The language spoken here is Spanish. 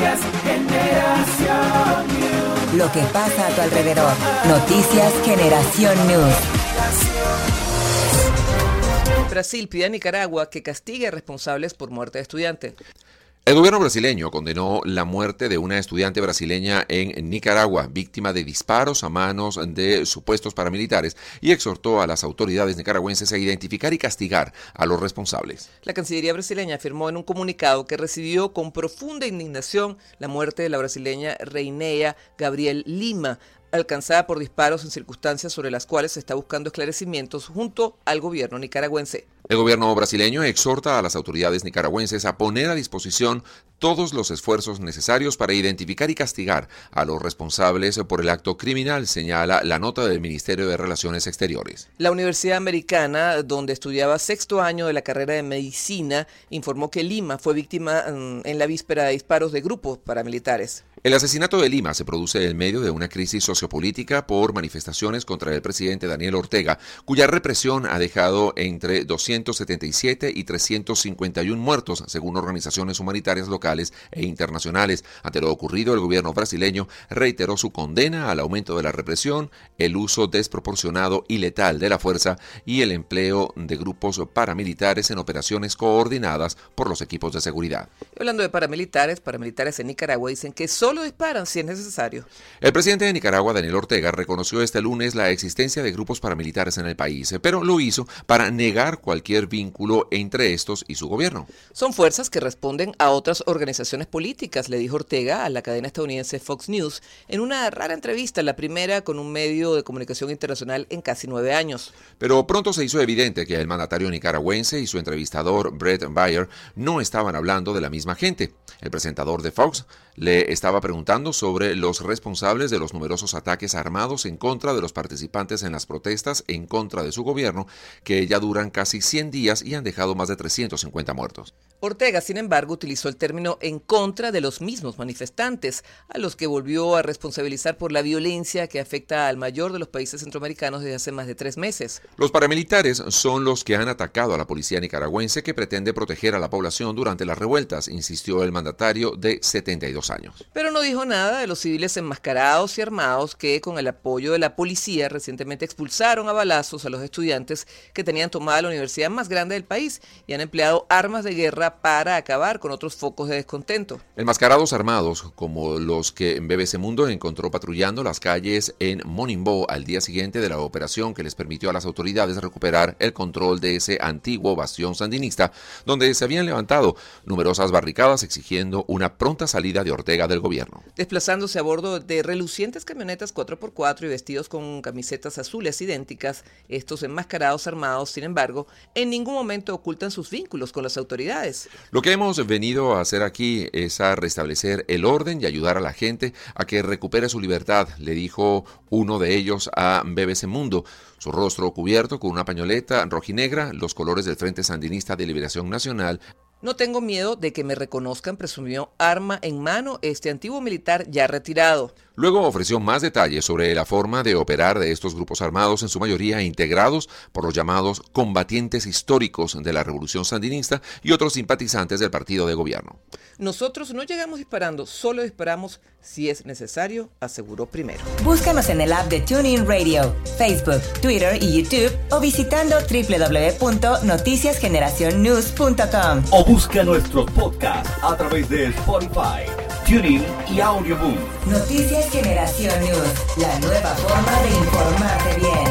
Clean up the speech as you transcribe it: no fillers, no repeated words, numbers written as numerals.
Noticias Generación News. Lo que pasa a tu alrededor. Noticias Generación News. Brasil pide a Nicaragua que castigue a responsables por muerte de estudiante. El gobierno brasileño condenó la muerte de una estudiante brasileña en Nicaragua, víctima de disparos a manos de supuestos paramilitares, y exhortó a las autoridades nicaragüenses a identificar y castigar a los responsables. La Cancillería brasileña afirmó en un comunicado que recibió con profunda indignación la muerte de la brasileña Reineia Gabriel Lima, alcanzada por disparos en circunstancias sobre las cuales se está buscando esclarecimientos junto al gobierno nicaragüense. El gobierno brasileño exhorta a las autoridades nicaragüenses a poner a disposición todos los esfuerzos necesarios para identificar y castigar a los responsables por el acto criminal, señala la nota del Ministerio de Relaciones Exteriores. La Universidad Americana, donde estudiaba sexto año de la carrera de medicina, informó que Lima fue víctima en la víspera de disparos de grupos paramilitares. El asesinato de Lima se produce en medio de una crisis sociopolítica por manifestaciones contra el presidente Daniel Ortega, cuya represión ha dejado entre 277 y 351 muertos, según organizaciones humanitarias locales e internacionales. Ante lo ocurrido, el gobierno brasileño reiteró su condena al aumento de la represión, el uso desproporcionado y letal de la fuerza y el empleo de grupos paramilitares en operaciones coordinadas por los equipos de seguridad. Hablando de paramilitares en Nicaragua dicen que solo disparan si es necesario. El presidente de Nicaragua, Daniel Ortega, reconoció este lunes la existencia de grupos paramilitares en el país, pero lo hizo para negar cualquier vínculo entre estos y su gobierno. Son fuerzas que responden a otras organizaciones políticas, le dijo Ortega a la cadena estadounidense Fox News en una rara entrevista, la primera con un medio de comunicación internacional en casi 9 años. Pero pronto se hizo evidente que el mandatario nicaragüense y su entrevistador Brett Bayer no estaban hablando de la misma gente. El presentador de Fox le estaba preguntando sobre los responsables de los numerosos ataques armados en contra de los participantes en las protestas en contra de su gobierno, que ya duran casi 100 días y han dejado más de 350 muertos. Ortega, sin embargo, utilizó el término en contra de los mismos manifestantes, a los que volvió a responsabilizar por la violencia que afecta al mayor de los países centroamericanos desde hace más de 3 meses. Los paramilitares son los que han atacado a la policía nicaragüense, que pretende proteger a la población durante las revueltas, insistió el mandatario de 72 años. Pero no dijo nada de los civiles enmascarados y armados que, con el apoyo de la policía, recientemente expulsaron a balazos a los estudiantes que tenían tomada la universidad más grande del país y han empleado armas de guerra para acabar con otros focos de descontento. Enmascarados armados, como los que BBC Mundo encontró patrullando las calles en Monimbo al día siguiente de la operación que les permitió a las autoridades recuperar el control de ese antiguo bastión sandinista, donde se habían levantado numerosas barricadas exigiendo una pronta salida de Ortega del gobierno. Desplazándose a bordo de relucientes camionetas 4x4 y vestidos con camisetas azules idénticas, estos enmascarados armados, sin embargo, en ningún momento ocultan sus vínculos con las autoridades. Lo que hemos venido a hacer aquí es a restablecer el orden y ayudar a la gente a que recupere su libertad, le dijo uno de ellos a BBC Mundo, su rostro cubierto con una pañoleta rojinegra, los colores del Frente Sandinista de Liberación Nacional. No tengo miedo de que me reconozcan, presumió arma en mano este antiguo militar ya retirado. Luego ofreció más detalles sobre la forma de operar de estos grupos armados, en su mayoría integrados por los llamados combatientes históricos de la Revolución Sandinista y otros simpatizantes del partido de gobierno. Nosotros no llegamos disparando, solo disparamos si es necesario, aseguró primero. Búscanos en el app de TuneIn Radio, Facebook, Twitter y YouTube o visitando www.noticiasgeneracionnews.com. O busca nuestros podcasts a través de Spotify, TuneIn y Audioboom. Noticias Generación News, la nueva forma de informarte bien.